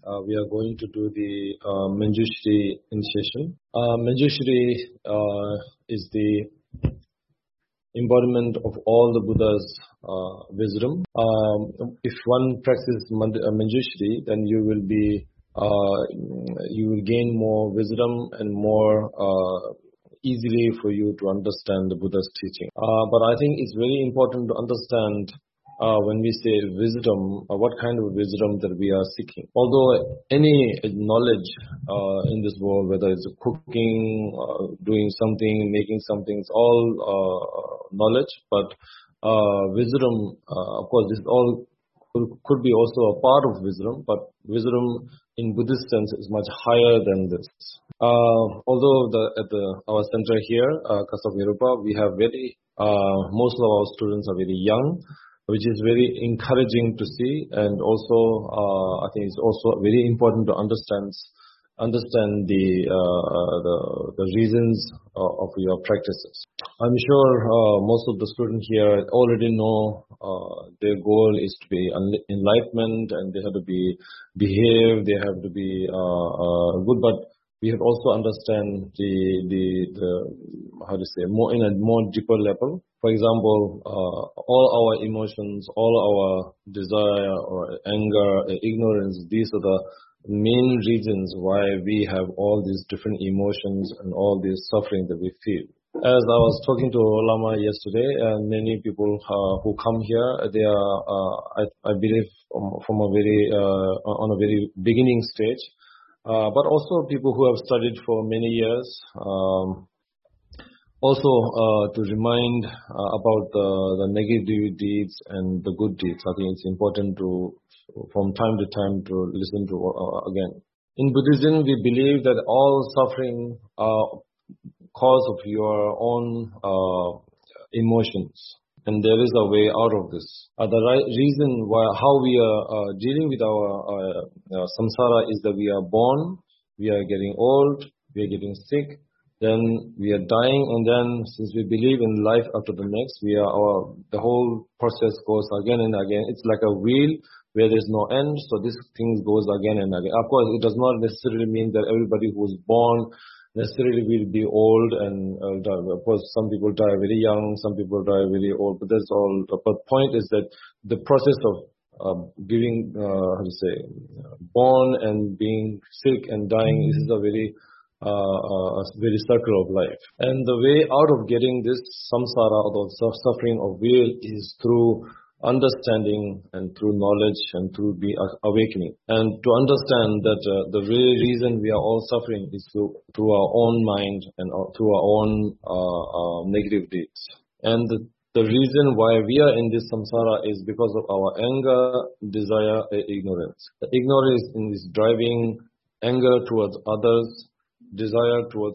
we are going to do the Manjushri initiation. Manjushri is the embodiment of all the Buddha's wisdom. If one practices Manjushri, then you will gain more wisdom and more easily for you to understand the Buddha's teaching. But I think it's very important to understand when we say wisdom, what kind of wisdom that we are seeking. Although any knowledge in this world, whether it's cooking, doing something, making something, it's all knowledge. But wisdom, of course, this all could be also a part of wisdom, but wisdom in Buddhist sense is much higher than this. Although at our center here, Casa Mirupa, we have most of our students are very young, which is very encouraging to see, and also I think it's also very important to understand the reasons of your practices. I'm sure most of the students here already know their goal is to be enlightenment, and they have to behave, they have to be good, but we have also understand the how to say, more in a more deeper level. For example, all our emotions, all our desire or anger, ignorance, these are the main reasons why we have all these different emotions and all this suffering that we feel. As I was talking to Lama yesterday, and many people who come here, they are, I believe, from a very on a very beginning stage. But also people who have studied for many years, also to remind about the negative deeds and the good deeds. I think it's important to, from time to time, to listen to again. In Buddhism, we believe that all suffering are cause of your own emotions. And there is a way out of this. The right reason how we are dealing with our samsara is that we are born, we are getting old, we are getting sick, then we are dying, and then since we believe in life after the next, the whole process goes again and again. It's like a wheel where there's no end, so this thing goes again and again. Of course, it does not necessarily mean that everybody who is born necessarily will be old and die. Of course, some people die very young, some people die very old, but that's all. But point is that the process of giving, born and being sick and dying, this is a very circle of life. And the way out of getting this samsara, or the suffering of will, is through understanding and through knowledge and through awakening. And to understand that the real reason we are all suffering is through our own mind and through our own negative deeds. And the reason why we are in this samsara is because of our anger, desire, and ignorance. The ignorance is driving anger towards others, desire towards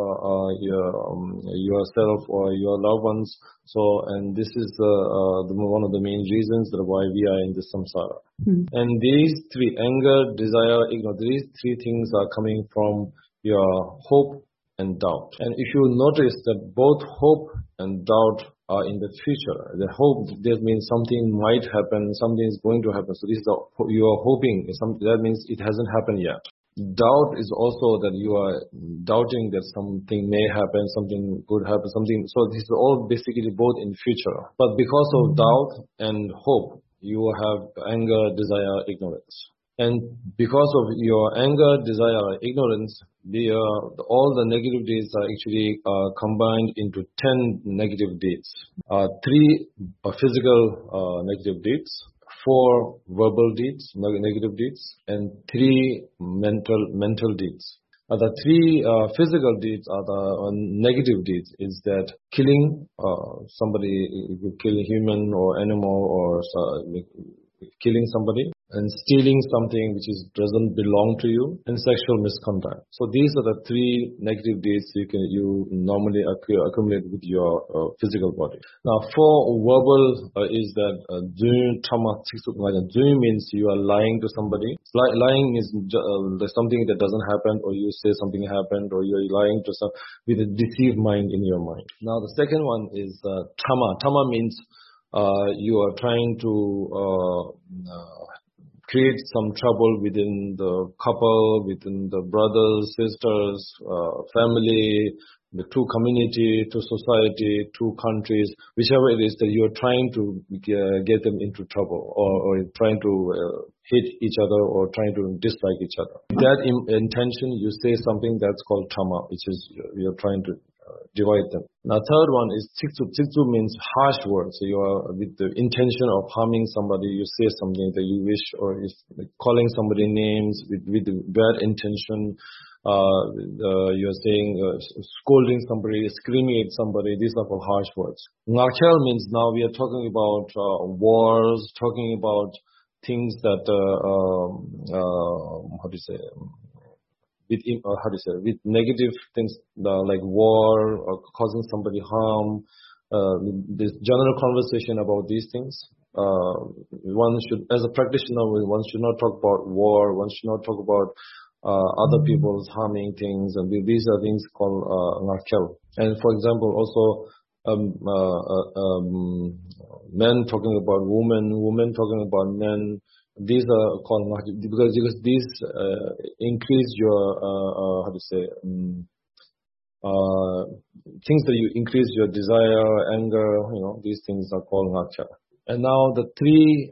yourself or your loved ones. So, and this is one of the main reasons that why we are in this samsara. And these three, anger, desire, ignorance, these three things are coming from your hope and doubt. And if you notice that both hope and doubt are in the future, the hope, that means something might happen, something is going to happen. So this is you are hoping, that means it hasn't happened yet. Doubt is also that you are doubting that something may happen, something could happen, something. So this is all basically both in future. But because of doubt and hope, you have anger, desire, ignorance. And because of your anger, desire, ignorance, all the negative deeds are actually combined into 10 negative deeds. 3 physical negative deeds, 4 verbal deeds, negative deeds, and 3 mental deeds. The 3 physical deeds are the negative deeds, is that killing somebody, you could kill a human or animal, or killing somebody, and stealing something which doesn't belong to you, and sexual misconduct. So these are the 3 negative deeds you normally accumulate with your physical body. Now, for verbal is that Dzu means you are lying to somebody. Lying is something that doesn't happen, or you say something happened, or you're lying to with a deceived mind in your mind. Now, the second one is Tama. Tama means you are trying to create some trouble within the couple, within the brothers, sisters, family, the two community, to society, two countries, whichever it is that you are trying to get them into trouble or trying to hate each other or trying to dislike each other. That intention, you say something that's called trauma, which is you're trying to divide them. Now, third one is tsiksu. Tsiksu means harsh words. So you are with the intention of harming somebody. You say something that you wish, or is calling somebody names with the bad intention. You're saying scolding somebody, screaming at somebody. These are called harsh words. Ngakchel means now we are talking about wars, talking about things that with negative things like war or causing somebody harm. This general conversation about these things. One should, as a practitioner, one should not talk about war. One should not talk about other people's harming things, and these are things called ngakchel. And for example, also men talking about women talking about men. These are called because these increase your things that you increase your desire, anger. These things are called ngakchel. And now the three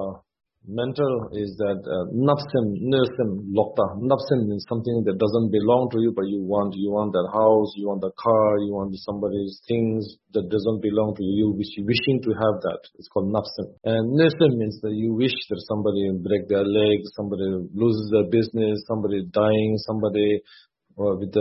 mental is that napsim, nirsim, lokta. Napsim means something that doesn't belong to you, but you want that house, you want the car, you want somebody's things that doesn't belong to you, wishing to have that. It's called napsim. And nirsim means that you wish that somebody break their legs, somebody loses their business, somebody dying, somebody with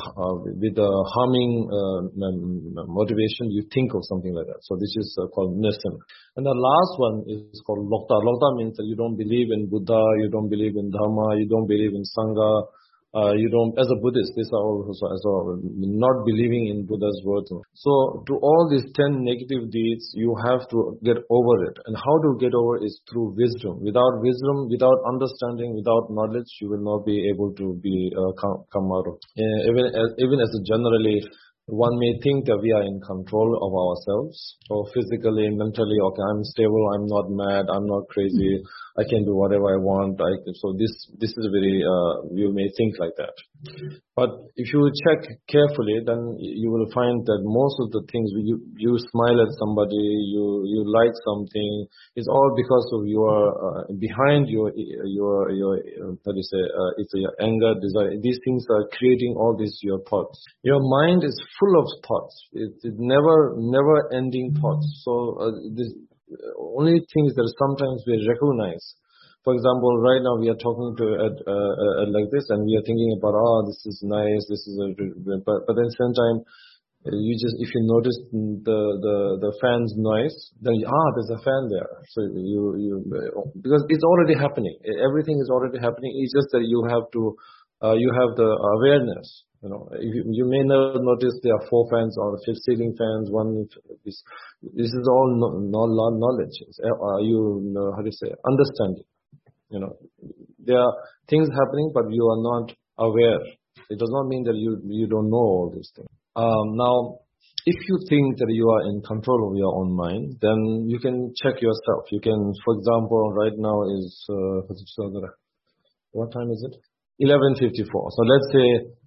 the harming motivation, you think of something like that. So this is called nirsim. And the last one is called lokta. Lokta means that you don't believe in Buddha, you don't believe in Dharma, you don't believe in Sangha. You don't, as a Buddhist, these are also as well, not believing in Buddha's words. So to all these 10 negative deeds, you have to get over it. And how to get over it is through wisdom. Without wisdom, without understanding, without knowledge, you will not be able to be come out of. Even as a generally, one may think that we are in control of ourselves, or physically, mentally, okay, I'm stable, I'm not mad, I'm not crazy, I can do whatever I want. So this is very, you may think like that. But if you check carefully, then you will find that most of the things, you smile at somebody, you like something, it's all because of your, behind your how do you say, it's your anger, desire. These things are creating all these, your thoughts. Your mind is full of thoughts. It's never ending thoughts. So this only things that sometimes we recognize. For example, right now we are talking to like this, and we are thinking about, this is nice, this is but at the same time, if you notice the fan's noise, then there's a fan there. So because it's already happening. Everything is already happening. It's just that you have the awareness. You may not notice there are 4 fans or 5 ceiling fans. This is all knowledge. How do you say, understanding. There are things happening, but you are not aware. It does not mean that you don't know all these things. Now, if you think that you are in control of your own mind, then you can check yourself. You can, for example, right now is what time is it? 11:54. So let's say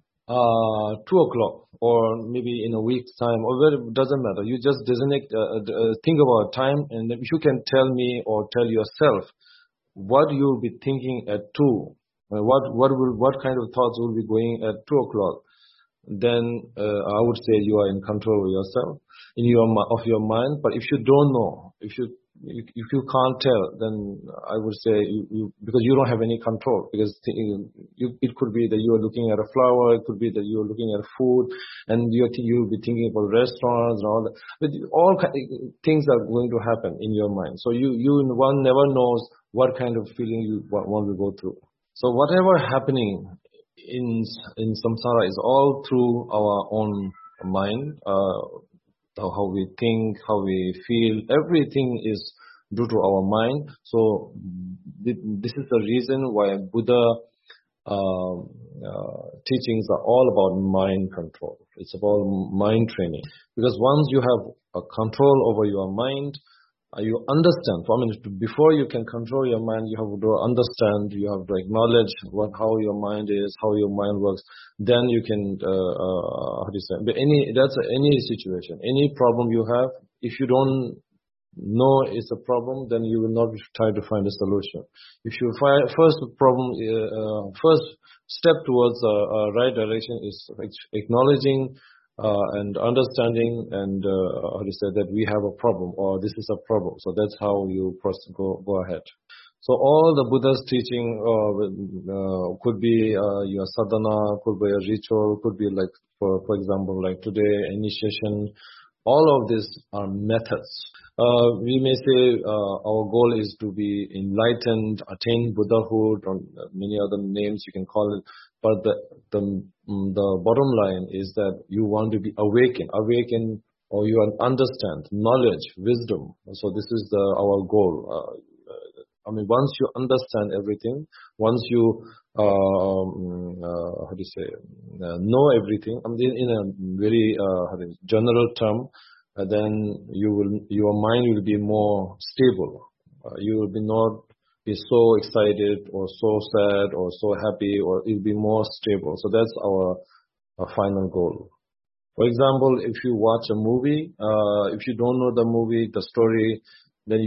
2 o'clock, or maybe in a week's time, or it doesn't matter. You just designate, think about time, and if you can tell me or tell yourself what you'll be thinking at 2, what kind of thoughts will be going at 2 o'clock, then I would say you are in control of yourself, of your mind. But if you don't know, if you can't tell, then I would say because you don't have any control, because it could be that you are looking at a flower, it could be that you are looking at food, and you'll be thinking about restaurants and all that. But all things are going to happen in your mind. So one never knows what kind of feeling you want to go through. So whatever happening in samsara is all through our own mind. How we think, how we feel, everything is due to our mind. So this is the reason why Buddha teachings are all about mind control. It's about mind training. Because once you have a control over your mind, You understand. I mean, before you can control your mind, you have to understand, you have to acknowledge how your mind is, how your mind works. Then you can, how do you say, that's any situation, any problem you have, if you don't know it's a problem, then you will not try to find a solution. If you find first step towards right direction is acknowledging and understanding and how to say that we have a problem or this is a problem. So that's how you go ahead. So all the Buddha's teaching could be your sadhana, could be a ritual, could be like for example like today initiation. All of these are methods. We may say our goal is to be enlightened, attain Buddhahood, or many other names you can call it. But the bottom line is that you want to be awakened, or you understand knowledge, wisdom. So this is our goal. I mean, once you understand everything, once you how do you say know everything, I mean, in a very general term, then your mind will be more stable. You will not be so excited or so sad or so happy, or it will be more stable. So that's our final goal. For example, if you watch a movie, if you don't know the movie, the story, then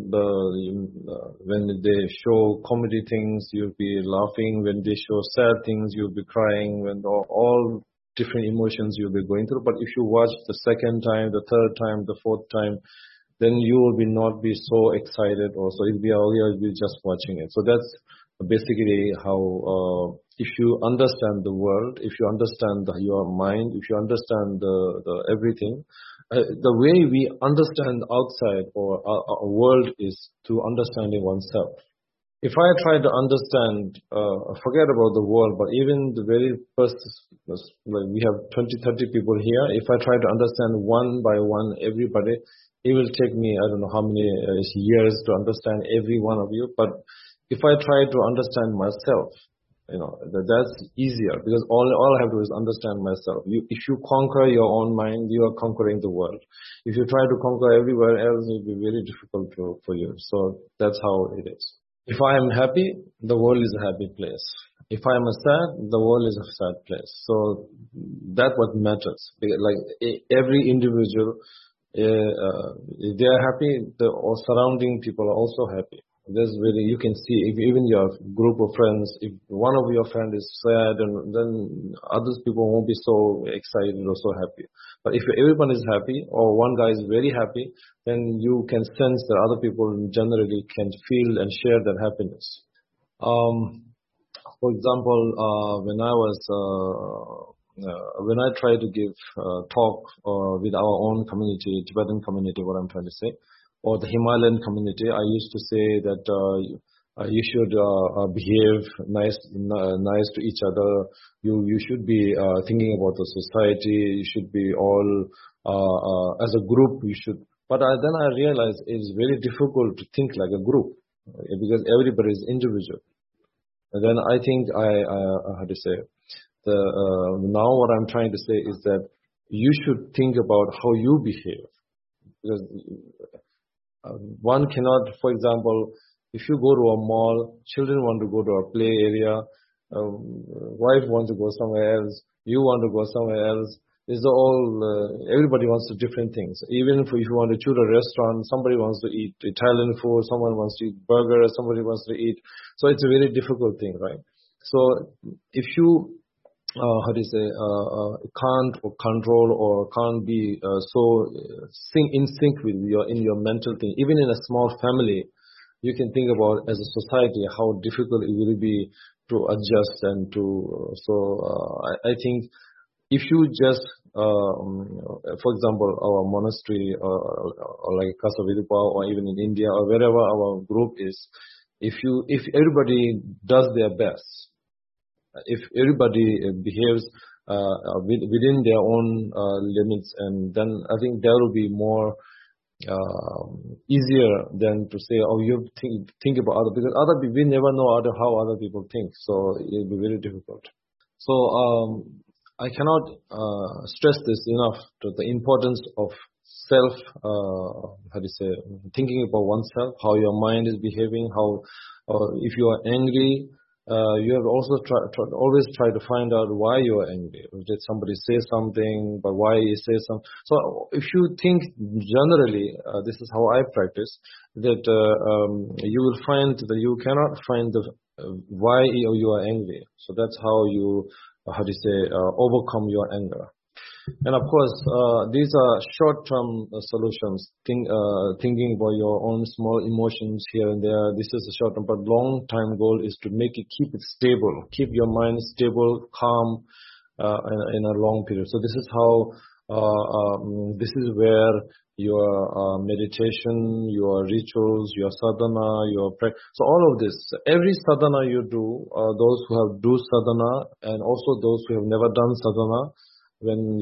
when they show comedy things, you'll be laughing. When they show sad things, you'll be crying. When all different emotions you'll be going through. But if you watch the second time, the third time, the fourth time, then you will not be so excited, or so you'll be just watching it. So that's basically how, if you understand the world, if you understand your mind, if you understand the everything, the way we understand outside or our world is through understanding oneself. If I try to understand, forget about the world, but even the very first, like we have 20, 30 people here, if I try to understand one by one everybody, it will take me, I don't know how many years to understand every one of you. But if I try to understand myself, that's easier, because all I have to do is understand myself. If you conquer your own mind, you are conquering the world. If you try to conquer everywhere else, it will be very difficult for you. So that's how it is. If I am happy, the world is a happy place. If I am sad, the world is a sad place. So that's what matters. Like every individual, if they are happy, the surrounding people are also happy. That's really, you can see, if even your group of friends, if one of your friends is sad, and then other people won't be so excited or so happy. But if everyone is happy, or one guy is very happy, then you can sense that other people generally can feel and share that happiness. For example, when I try to give talk with our own community, Tibetan community, what I'm trying to say, or the Himalayan community, I used to say that you should behave nice to each other. You should be thinking about the society. You should be all as a group. You should. But then I realized it's very difficult to think like a group, because everybody is individual. And then I think I how to say now what I'm trying to say is that you should think about how you behave, because one cannot, for example, if you go to a mall, children want to go to a play area, wife wants to go somewhere else, you want to go somewhere else. It's all, everybody wants to different things. Even if you want to choose a restaurant, somebody wants to eat Italian food, someone wants to eat burger, somebody wants to eat. So it's a very difficult thing, right? So if you, how do you say, can't or control or can't be so in sync with in your mental thing, even in a small family, you can think about as a society how difficult it will be to adjust and to. I think if you just, for example, our monastery or like Casa Virupa, or even in India or wherever our group is, if everybody does their best, if everybody behaves within their own limits, and then I think there will be more easier than to say, oh, you think about other, because other people, we never know how other people think, so it will be very difficult. So I cannot stress this enough, to the importance of self, how do you say, thinking about oneself, how your mind is behaving, how, if you are angry, you have also always try to find out why you are angry. Did somebody say something, but why he say something? So if you think generally, this is how I practice, that you will find that you cannot find the why you are angry. So that's how you, how do you say, overcome your anger. And of course, these are short-term solutions. Thinking about your own small emotions here and there. This is a short-term, but long-time goal is to keep it stable, keep your mind stable, calm, in a long period. So this is how. This is where your meditation, your rituals, your sadhana, your practice. So all of this, every sadhana you do, those who have do sadhana, and also those who have never done sadhana. When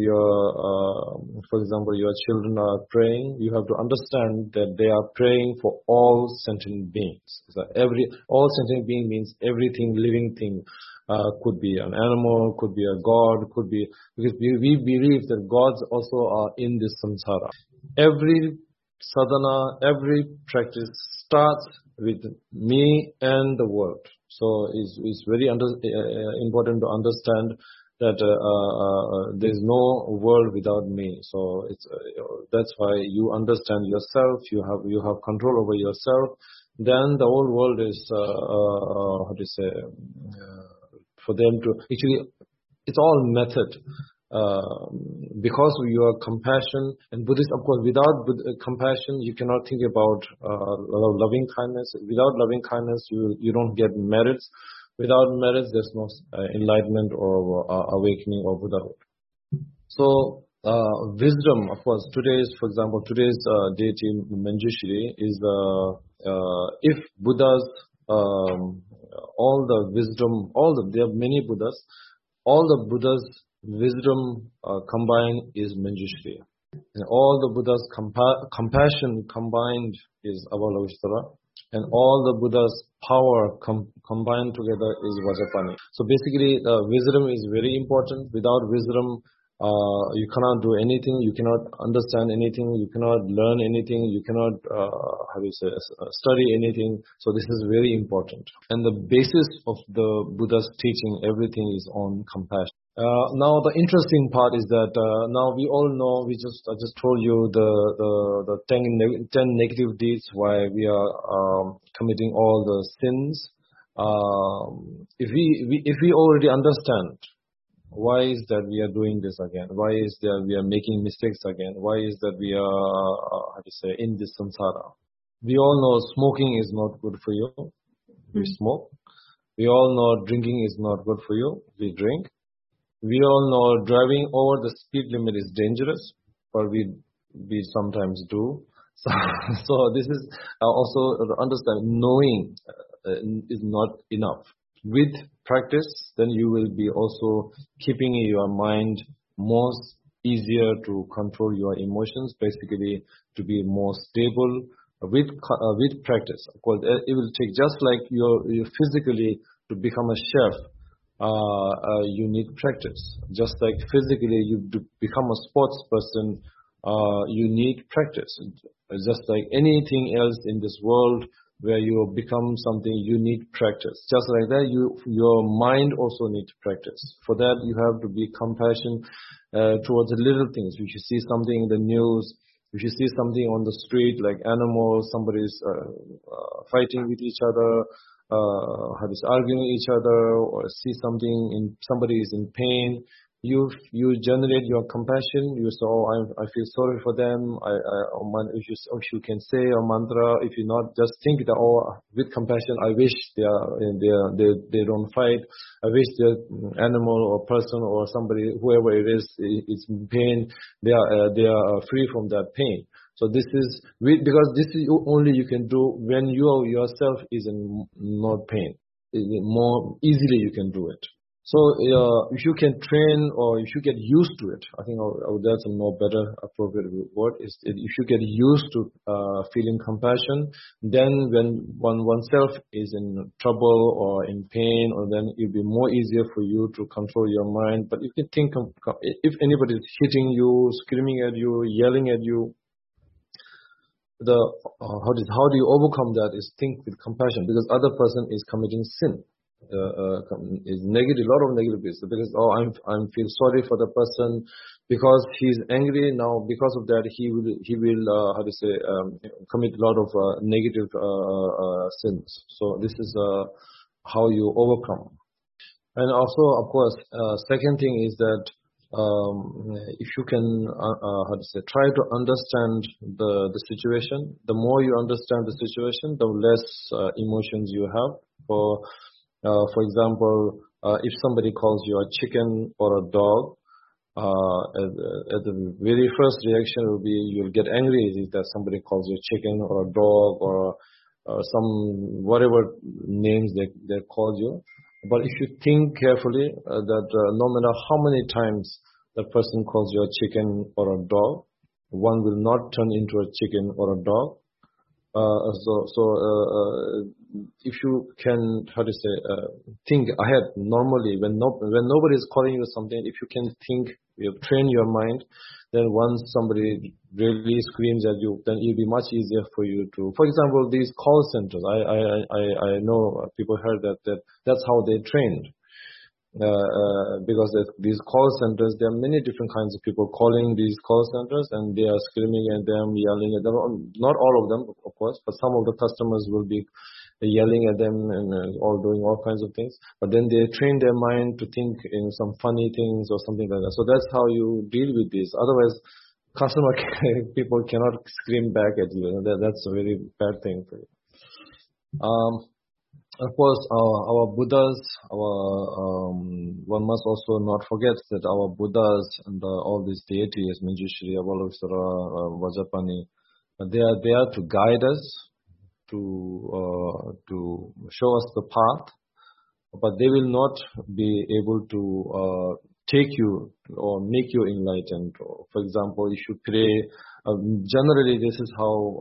for example, your children are praying, you have to understand that they are praying for all sentient beings. So all sentient being means everything living thing. Could be an animal, could be a god, could be, because we believe that gods also are in this samsara. Every sadhana, every practice starts with me and the world. So it's very important to understand that there is no world without me. So that's why you understand yourself. You have control over yourself. Then the whole world is how to say, for them to actually, it's all method. Because of your compassion, and Buddhist, of course, without compassion, you cannot think about loving kindness. Without loving kindness, you don't get merits. Without merits, there's no enlightenment or awakening or Buddhahood. So, wisdom, of course, for example, today's deity Manjushri is, if Buddhas, all the wisdom, there are many Buddhas, all the Buddhas' wisdom combined is Manjushri. And all the Buddhas' compassion combined is Avalokiteshvara. And all the Buddha's power combined together is Vajrapani. So basically, wisdom is very important. Without wisdom, you cannot do anything. You cannot understand anything. You cannot learn anything. You cannot, study anything. So this is very important. And the basis of the Buddha's teaching, everything is on compassion. Now the interesting part is that now we all know. I just told you the 10 negative deeds why we are committing all the sins. If we already understand why is that we are doing this again, why is that we are making mistakes again, why is that we are in this samsara. We all know smoking is not good for you. We smoke. We all know drinking is not good for you. We drink. We all know driving over the speed limit is dangerous, but we sometimes do. So this is also understand. Knowing is not enough. With practice, then you will be also keeping your mind more easier to control your emotions. Basically, to be more stable with practice. Of course, it will take just like you physically to become a chef. You need practice. Just like physically you become a sports person, you need practice. Just like anything else in this world where you become something, you need practice. Just like that, your mind also needs practice. For that, you have to be compassionate towards the little things. If you see something in the news, if you see something on the street like animals, somebody's fighting with each other, arguing with each other, or see somebody is in pain, you generate your compassion. You say, I feel sorry for them. If you can say a mantra, if you not just think that, with compassion, I wish they don't fight. I wish the animal or person or somebody, whoever it is in pain. They are free from that pain. So this is because this is only you can do when you yourself is in more pain. More easily you can do it. So if you can train or if you get used to it, I think that's a more better appropriate word. Is if you get used to feeling compassion, then when oneself is in trouble or in pain, or then it'll be more easier for you to control your mind. But if you think if anybody is hitting you, screaming at you, yelling at you, how do you overcome that? Is think with compassion, because other person is committing sin. Is negative, a lot of negative business, because I'm feel sorry for the person because he's angry now. Because of that, he will commit a lot of negative sins. So this is how you overcome. And also, of course, second thing is that if you can try to understand the situation. The more you understand the situation, the less emotions you have. For example, if somebody calls you a chicken or a dog, at the very first reaction will be you'll get angry if that somebody calls you a chicken or a dog or some whatever names they call you. But if you think carefully, that no matter how many times the person calls you a chicken or a dog, one will not turn into a chicken or a dog. If you can, think ahead normally, when nobody is calling you something, if you can think, you train your mind, then once somebody really screams at you, then it'll be much easier for you to, for example, these call centers. I know people heard that's how they trained. Because these call centers, there are many different kinds of people calling these call centers, and they are screaming at them, yelling at them. Not all of them, of course, but some of the customers will be yelling at them and all doing all kinds of things. But then they train their mind to think in some funny things or something like that. So that's how you deal with this. Otherwise, customer people cannot scream back at you. That's a very bad thing for you. Of course, our Buddhas, one must also not forget that our Buddhas and all these deities, Manjushri, Avalokiteshvara, Vajrapani, they are there to guide us, to show us the path, but they will not be able to take you or make you enlightened. For example, if you pray, generally this is how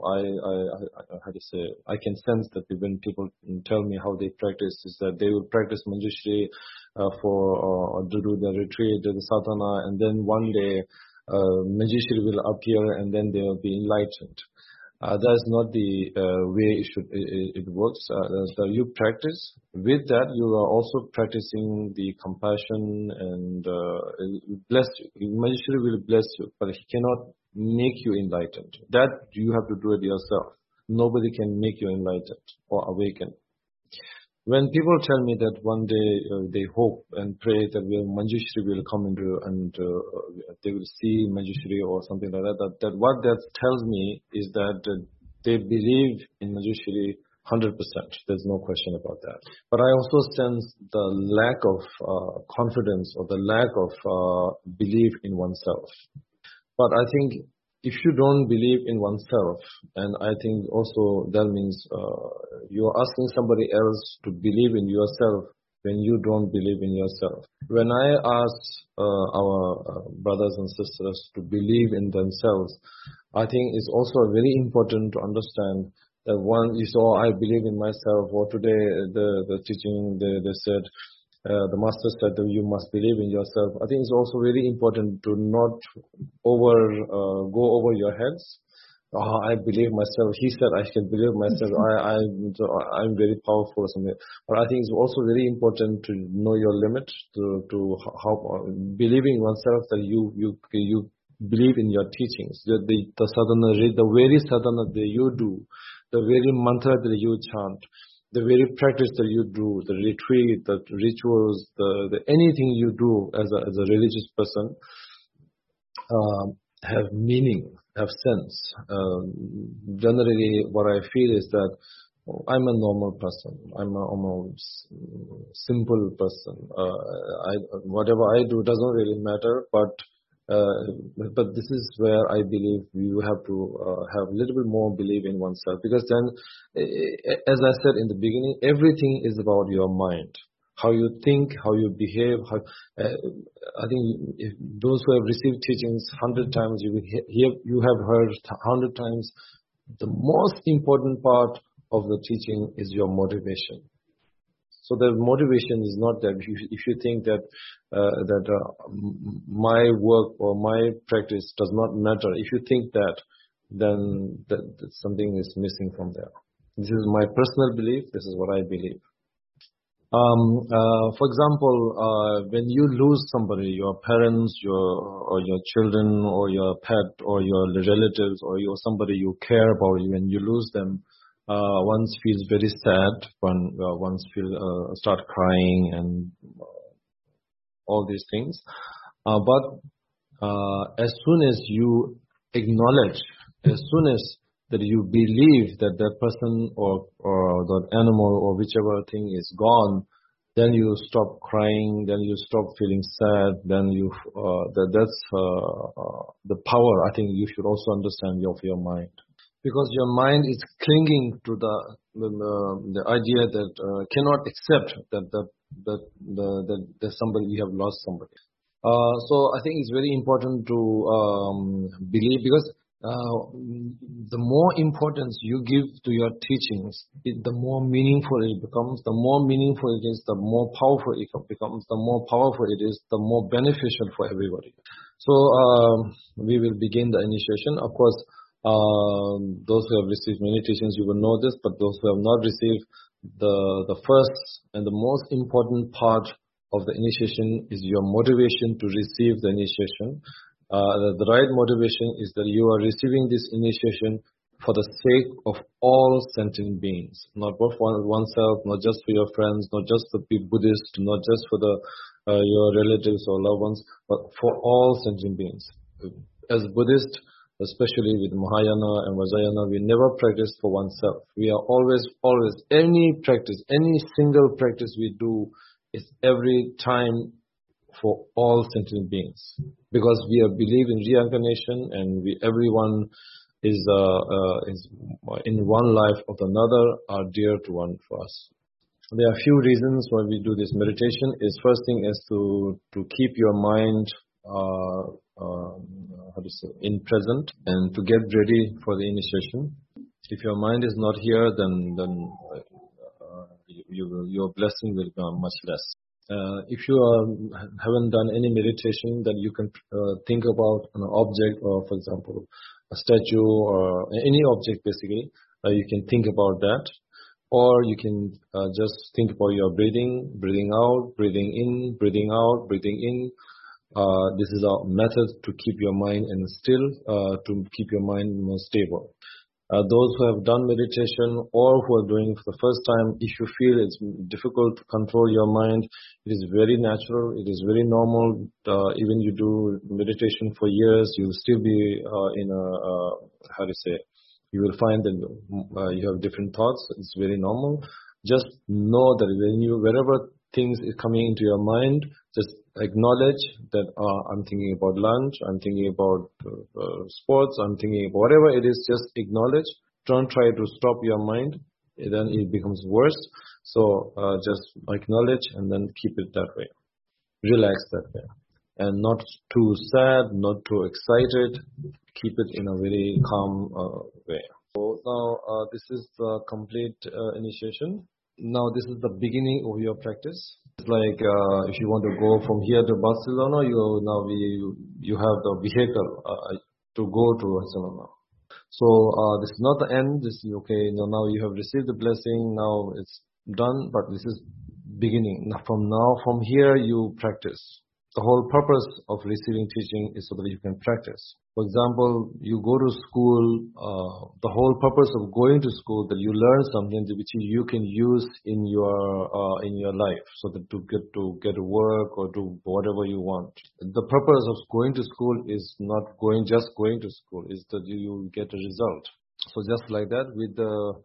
I can sense that when people tell me how they practice, is that they will practice Manjushri to do the retreat, the sadhana, and then one day Manjushri will appear and then they will be enlightened. That's not the way it works. So you practice. With that, you are also practicing the compassion, and bless you. Manjushri will bless you, but he cannot make you enlightened. That you have to do it yourself. Nobody can make you enlightened or awaken. When people tell me that one day they hope and pray that Manjushri will come into and they will see Manjushri or something like that, what that tells me is that they believe in Manjushri 100%. There's no question about that. But I also sense the lack of confidence or the lack of belief in oneself. But I think if you don't believe in oneself, and I think also that means you're asking somebody else to believe in yourself when you don't believe in yourself. When I ask our brothers and sisters to believe in themselves, I think it's also very important to understand that one is, I believe in myself, or today the teaching, they said, the master said that you must believe in yourself. I think it's also very important to not go over your heads. I believe myself. He said I can believe myself. I'm very powerful or something. But I think it's also very important to know your limit, to how believing oneself that you believe in your teachings. The sadhana, the very sadhana that you do, the very mantra that you chant, the very practice that you do, the retreat, the rituals, the anything you do as a religious person, have meaning, have sense. Generally, what I feel is that I'm a normal person. I'm a simple person. Whatever I do doesn't really matter, but this is where I believe you have to have a little bit more belief in oneself, because then, as I said in the beginning, everything is about your mind. how you think, how you behave. I think if those who have received teachings 100 times, you have heard 100 times, the most important part of the teaching is your motivation. So the motivation is not that if you think that my work or my practice does not matter, if you think that, then that something is missing from there. This is my personal belief. This is what I believe. For example, when you lose somebody, your parents, or your children, or your pet, or your relatives, or somebody you care about, when you lose them, one feels very sad. One start crying and all these things. But as soon as you acknowledge, as soon as that you believe that that person or that animal or whichever thing is gone, then you stop crying, then you stop feeling sad, then that's the power. I think you should also understand of your mind. Because your mind is clinging to the idea that cannot accept that somebody, we have lost somebody. So I think it's very important to believe, because the more importance you give to your teachings, the more meaningful it becomes. The more meaningful it is, the more powerful it becomes. The more powerful it is, the more beneficial for everybody. So we will begin the initiation. Of course, those who have received many teachings, you will know this, but those who have not received, the first and the most important part of the initiation is your motivation to receive the initiation. The right motivation is that you are receiving this initiation for the sake of all sentient beings, not for oneself, not just for your friends, not just for the Buddhists, not just for your relatives or loved ones, but for all sentient beings. As Buddhists, especially with Mahayana and Vajrayana, we never practice for oneself. We are always, any practice, any single practice we do is every time for all sentient beings. Because we believe in reincarnation, and everyone is in one life or another are dear to one for us. There are a few reasons why we do this meditation. First thing is to keep your mind in present, and to get ready for the initiation. If your mind is not here, then your blessing will become much less. If you haven't done any meditation, then you can think about an object, or for example a statue or any object. Basically, you can think about that, or you can just think about your breathing out, breathing in, breathing out, breathing in. This is a method to keep your mind still, to keep your mind more stable. Those who have done meditation or who are doing it for the first time, if you feel it's difficult to control your mind, it is very natural, it is very normal. Even you do meditation for years, you will still be you will find that you have different thoughts. It's very normal. Just know that wherever things is coming into your mind, just acknowledge that I'm thinking about lunch, I'm thinking about sports, I'm thinking about whatever it is. Just acknowledge. Don't try to stop your mind, then it becomes worse. So just acknowledge and then keep it that way. Relax that way, and not too sad, not too excited. Keep it in a very calm way. So now this is the complete initiation. Now this is the beginning of your practice. It's like if you want to go from here to Barcelona, you have the vehicle to go to Barcelona. So this is not the end. This is okay. Now you have received the blessing. Now it's done. But this is beginning. From here you practice. The whole purpose of receiving teaching is so that you can practice. For example, you go to school, the whole purpose of going to school, that you learn something which you can use in your life, so that to get to work or do whatever you want. The purpose of going to school is not just going to school, is that you get a result. So just like that, with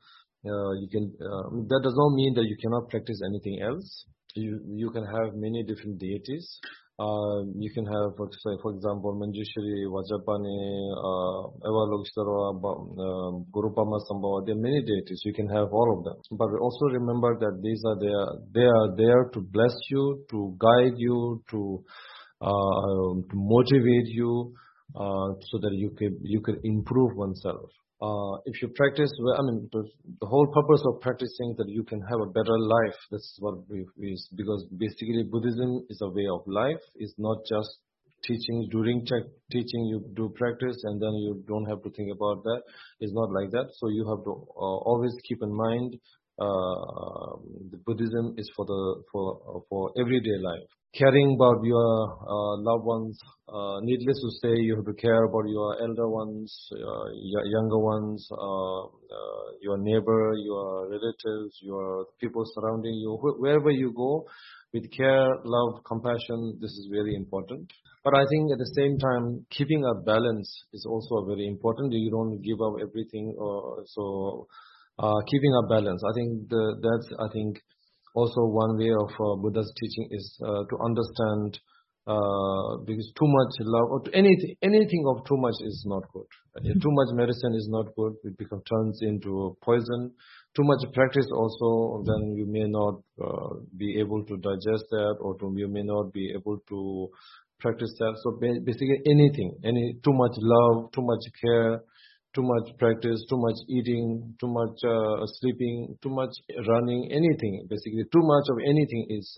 that does not mean that you cannot practice anything else. You can have many different deities. You can have, for example, Manjushri, Vajrapani, Eva Lokshara, Gurupama Sambhava. There are many deities. You can have all of them. But also remember that they are there to bless you, to guide you, to motivate you, so that you can improve oneself. If you practice, the whole purpose of practicing that you can have a better life. That's what is, because basically Buddhism is a way of life. It's not just teaching. During teaching, you do practice, and then you don't have to think about that. It's not like that. So you have to always keep in mind the Buddhism is for everyday life. Caring about your loved ones. Needless to say, you have to care about your elder ones, younger ones, your neighbor, your relatives, your people surrounding you. Wherever you go, with care, love, compassion, this is very important. But I think at the same time, keeping a balance is also very important. You don't give up everything. Keeping a balance. I think that's also one way of Buddha's teaching is to understand, because too much love or anything of too much is not good. Too much medicine is not good. It turns into poison. Too much practice also, then you may not be able to digest that, or you may not be able to practice that. So basically too much love, too much care, too much practice, too much eating, too much sleeping, too much running, anything. Basically, too much of anything is,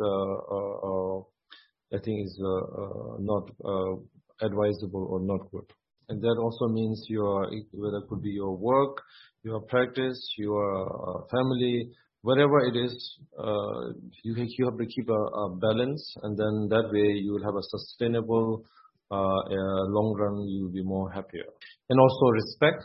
not advisable or not good. And that also means whether it could be your work, your practice, your family, whatever it is, you have to keep a balance, and then that way you will have a sustainable, long run, you will be more happier. And also respect.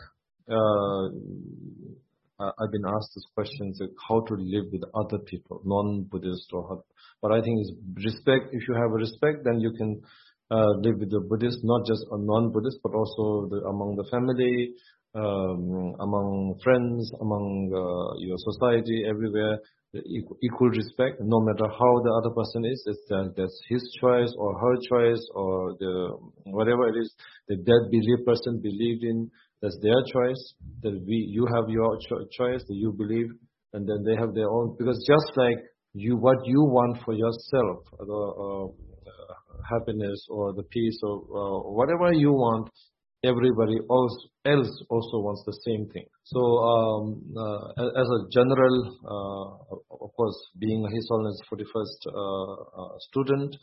I've been asked this question, how to live with other people, non-Buddhist but I think it's respect. If you have a respect, then you can live with the Buddhist, not just a non-Buddhist, but also among the family, among friends, among your society, everywhere. Equal respect, no matter how the other person is. That's his choice or her choice, or whatever it is that person believed in. That's their choice. You have your choice that you believe, and then they have their own. Because just like what you want for yourself, the happiness or the peace or whatever you want, everybody else also wants the same thing. So, as a general, of course, being His Holiness 41st student,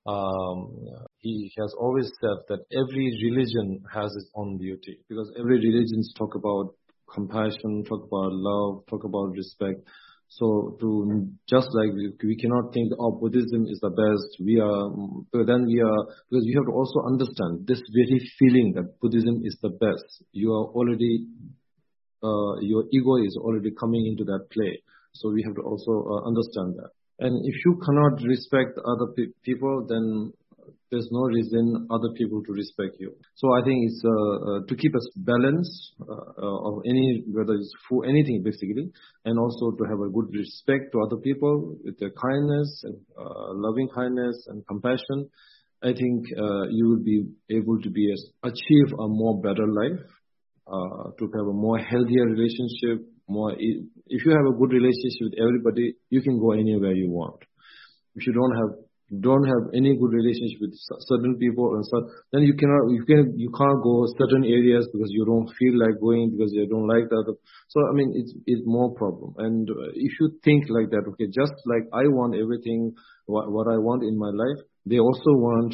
he has always said that every religion has its own beauty, because every religion talk about compassion, talk about love, talk about respect. So just like we cannot think, Buddhism is the best, because you have to also understand this very feeling that Buddhism is the best. You are already, your ego is already coming into that play. So we have to also understand that. And if you cannot respect other people, then there's no reason other people to respect you. So I think it's to keep a balance of whether it's for anything basically, and also to have a good respect to other people with their kindness, loving kindness and compassion. I think you will be able to achieve a more better life, to have a more healthier relationship. If you have a good relationship with everybody, you can go anywhere you want. If you don't have any good relationship with certain people and stuff, then you can't go certain areas because you don't feel like going, because you don't like the other. So I mean, it's more problem. And if you think like that, okay, just like I want everything what I want in my life, they also want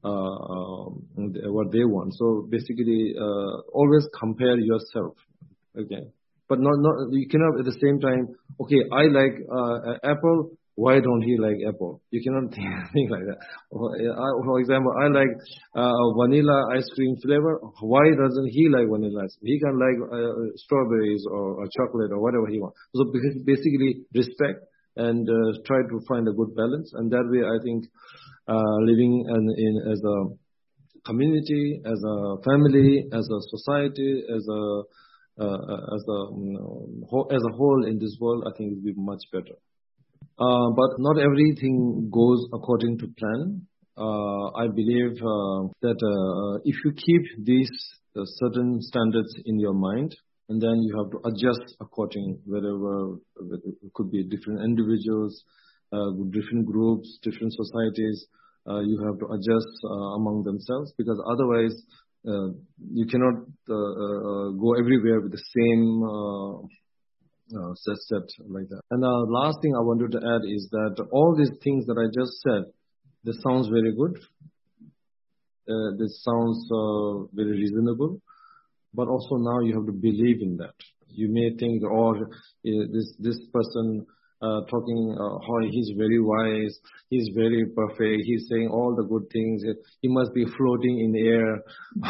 what they want. So basically, always compare yourself. Okay. But not you cannot at the same time, okay, I like apple, why don't he like apple? You cannot think like that. For example, I like vanilla ice cream flavor, why doesn't he like vanilla ice cream? He can like strawberries or chocolate or whatever he wants. So basically respect and try to find a good balance, and that way I think living as a community, as a family, as a society, as a whole in this world, I think it will be much better. But not everything goes according to plan. I believe that if you keep these certain standards in your mind, and then you have to adjust according, whether it could be different individuals, different groups, different societies. You have to adjust among themselves, because otherwise you cannot go everywhere with the same set like that. And the last thing I wanted to add is that all these things that I just said, this sounds very good. This sounds very reasonable. But also now you have to believe in that. You may think, oh, this person talking, how he's very wise, he's very perfect, he's saying all the good things, he must be floating in the air.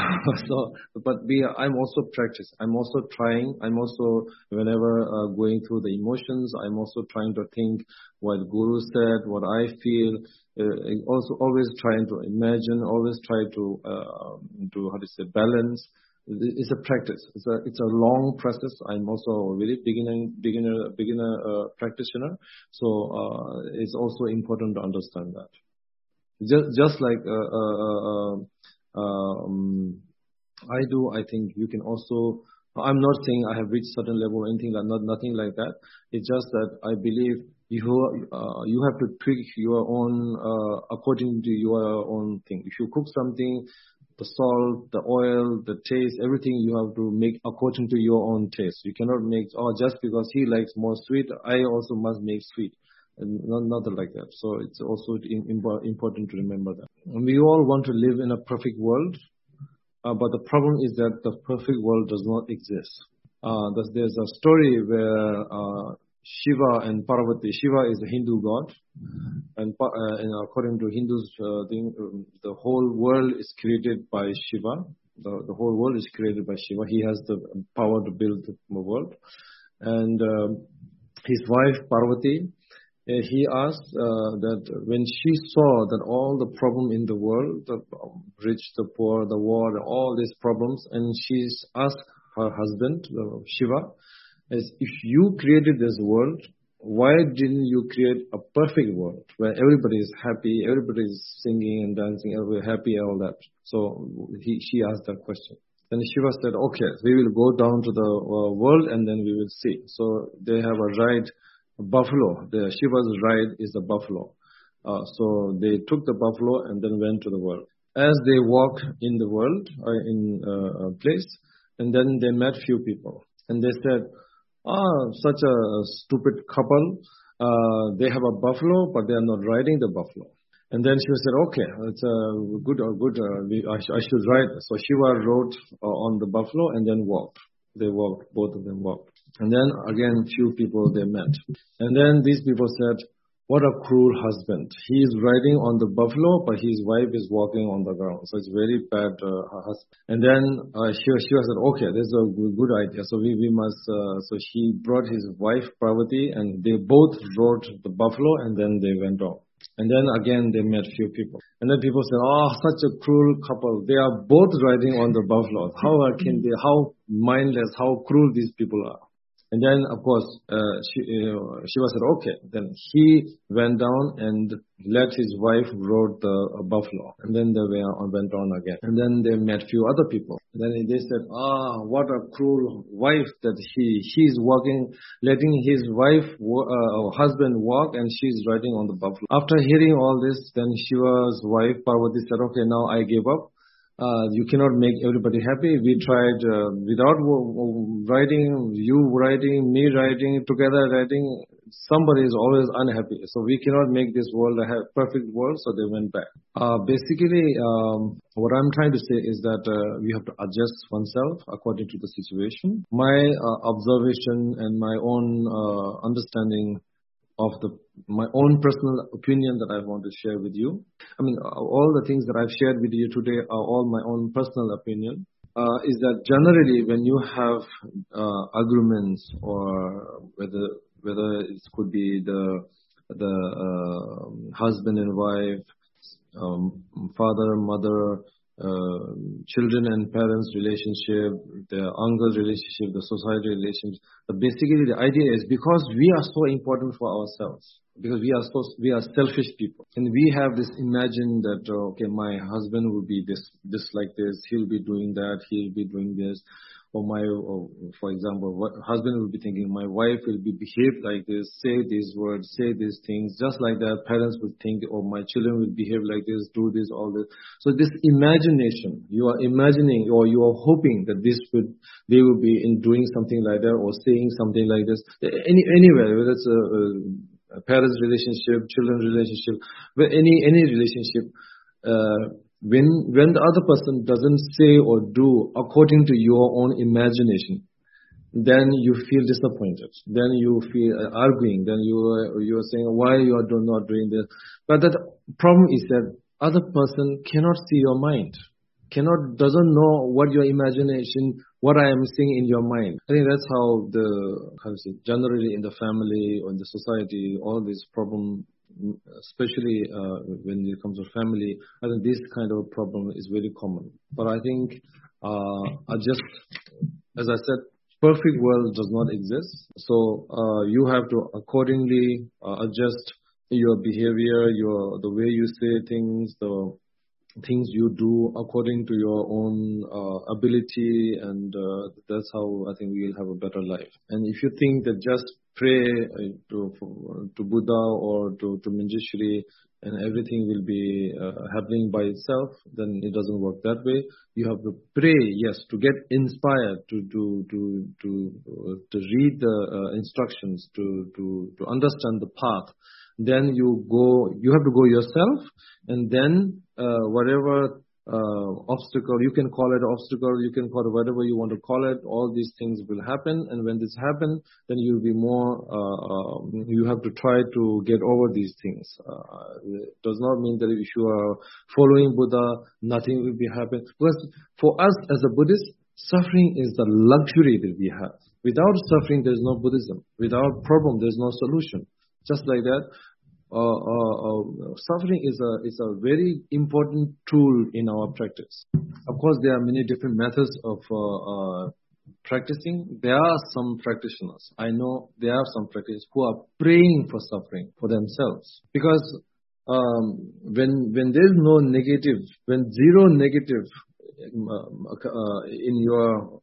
I'm also practicing. I'm also trying. I'm also, whenever going through the emotions, I'm also trying to think what Guru said, what I feel. Also always trying to imagine, always try to balance. It's a practice. It's a long process. I'm also a very beginner practitioner. So it's also important to understand that. Just like I do, I think you can also. I'm not saying I have reached certain level or anything like nothing like that. It's just that I believe you have to tweak your own according to your own thing. If you cook something, the salt, the oil, the taste, everything you have to make according to your own taste. You cannot make, just because he likes more sweet, I also must make sweet. And nothing like that. So it's also important to remember that. And we all want to live in a perfect world, but the problem is that the perfect world does not exist. There's a story where Shiva and Parvati. Shiva is a Hindu god, and according to Hindus, the whole world is created by Shiva. The whole world is created by Shiva. He has the power to build the world. And his wife Parvati, he asked that when she saw that all the problem in the world, the rich, the poor, the war, all these problems, and she asked her husband, Shiva, is if you created this world, why didn't you create a perfect world where everybody is happy, everybody is singing and dancing, everybody happy, all that? So she asked that question. Then Shiva said, okay, we will go down to the world and then we will see. So they have a ride, a buffalo. Shiva's ride is a buffalo. So they took the buffalo and then went to the world. As they walk in the world, in a place, and then they met few people. And they said, such a stupid couple. They have a buffalo, but they are not riding the buffalo. And then Shiva said, okay, it's good. I should ride. So Shiva rode on the buffalo and then walked. They walked, both of them walked. And then again, few people they met. And then these people said, what a cruel husband. He is riding on the buffalo, but his wife is walking on the ground. So it's very bad husband. And then Shiva said, okay, this is a good idea. So we must, so he brought his wife Parvati and they both rode the buffalo and then they went on. And then again they met few people. And then people said, such a cruel couple. They are both riding on the buffalo. How mindless, how cruel these people are. And then, of course, Shiva said, okay. Then he went down and let his wife rode the buffalo. And then they went on again. And then they met few other people. And then they said, what a cruel wife that he's walking, letting his husband walk, and she's riding on the buffalo. After hearing all this, then Shiva's wife, Parvati, said, okay, now I give up. You cannot make everybody happy. We tried without riding, you riding, me riding, together riding. Somebody is always unhappy. So we cannot make this world a perfect world, so they went back. Basically, what I'm trying to say is that we have to adjust oneself according to the situation. My observation and my own understanding of my own personal opinion that I want to share with you. I mean, all the things that I've shared with you today are all my own personal opinion. Is that generally when you have arguments, or whether it could be the husband and wife, father, mother, children and parents relationship, the uncles relationship, the society relationship. But basically, the idea is because we are so important for ourselves, because we are selfish people, and we have this imagine that okay, my husband will be this like this, he'll be doing that, he'll be doing this. Or for example, what husband will be thinking, my wife will be behaved like this, say these words, say these things, just like that. Parents would think, oh, my children will behave like this, do this, all this. So this imagination, you are imagining or you are hoping that they will be in doing something like that or saying something like this. Anywhere, whether it's a parents' relationship, children's relationship, but any relationship. When the other person doesn't say or do according to your own imagination, then you feel disappointed. Then you feel arguing. Then you are saying, why you are not doing this? But the problem is that other person cannot see your mind, doesn't know what your imagination, what I am seeing in your mind. I think that's how generally in the family or in the society, all these problems, especially when it comes to family, I think this kind of problem is very common. But I think as I said, perfect world does not exist. So you have to accordingly adjust your behavior, the way you say things, the things you do according to your own ability, and that's how I think we'll have a better life. And if you think that just pray to Buddha or to Manjushri and everything will be happening by itself, then it doesn't work that way. You have to pray, yes, to get inspired, to read the instructions, to understand the path. Then you have to go yourself, and then whatever obstacle, you can call it obstacle, you can call it whatever you want to call it, all these things will happen. And when this happens, then you'll be more, you have to try to get over these things. It does not mean that if you are following Buddha, nothing will be happening. Because for us as a Buddhist, suffering is the luxury that we have. Without suffering, there's no Buddhism. Without problem, there's no solution. Just like that, suffering is a very important tool in our practice. Of course, there are many different methods of practicing. There are some practitioners, I know there are some practitioners who are praying for suffering for themselves. Because when there's no negative, when zero negative in your,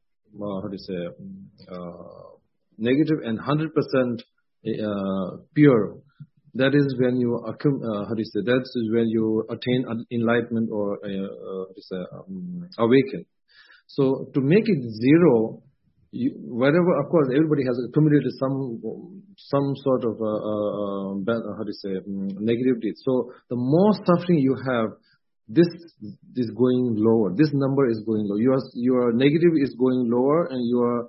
negative and 100% pure, that is when you that is when you attain enlightenment or awaken. So to make it zero, whatever, of course, everybody has accumulated some sort of negative deeds. So the more suffering you have, this is going lower. This number is going low. Your negative is going lower, and your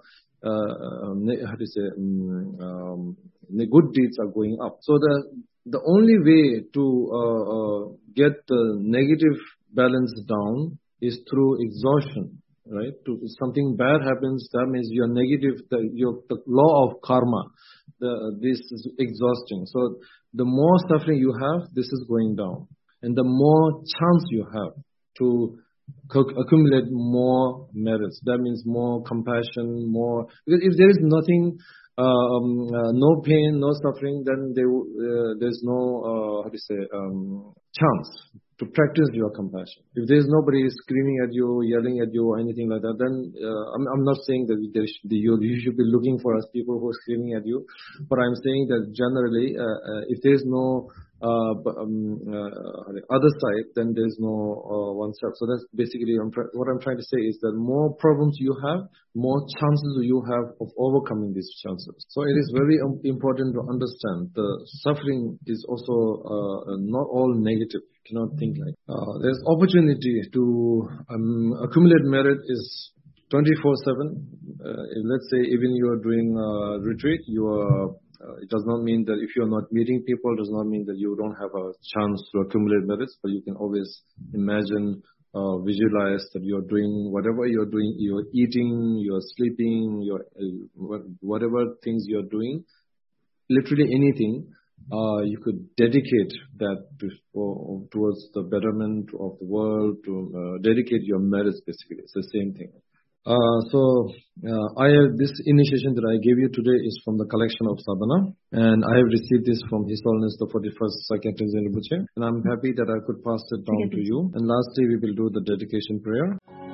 the good deeds are going up. So the only way to get the negative balance down is through exhaustion, right? If something bad happens, that means your negative, the law of karma, this is exhausting. So the more suffering you have, this is going down, and the more chance you have to accumulate more merits. That means more compassion, more. Because if there is nothing, no pain, no suffering, then there's no chance to practice your compassion. If there's nobody screaming at you, yelling at you, or anything like that, then I'm not saying that you should be looking for us people who are screaming at you, but I'm saying that generally, if there's no other side, then there's no oneself. So that's basically what I'm trying to say is that more problems you have, more chances you have of overcoming these chances. So it is very important to understand the suffering is also not all negative. You cannot think like there's opportunity to accumulate merit is 24/7. Let's say even you are doing a retreat, it does not mean that if you are not meeting people, it does not mean that you don't have a chance to accumulate merits, but you can always imagine, visualize that you're doing whatever you're doing, you're eating, you're sleeping, whatever things you're doing, literally anything, you could dedicate that towards the betterment of the world, to dedicate your merits basically. It's the same thing. This initiation that I gave you today is from the collection of sadhana, and I have received this from His Holiness the 41st Sakya Rinpoche, and I'm happy that I could pass it down to you. And lastly, we will do the dedication prayer.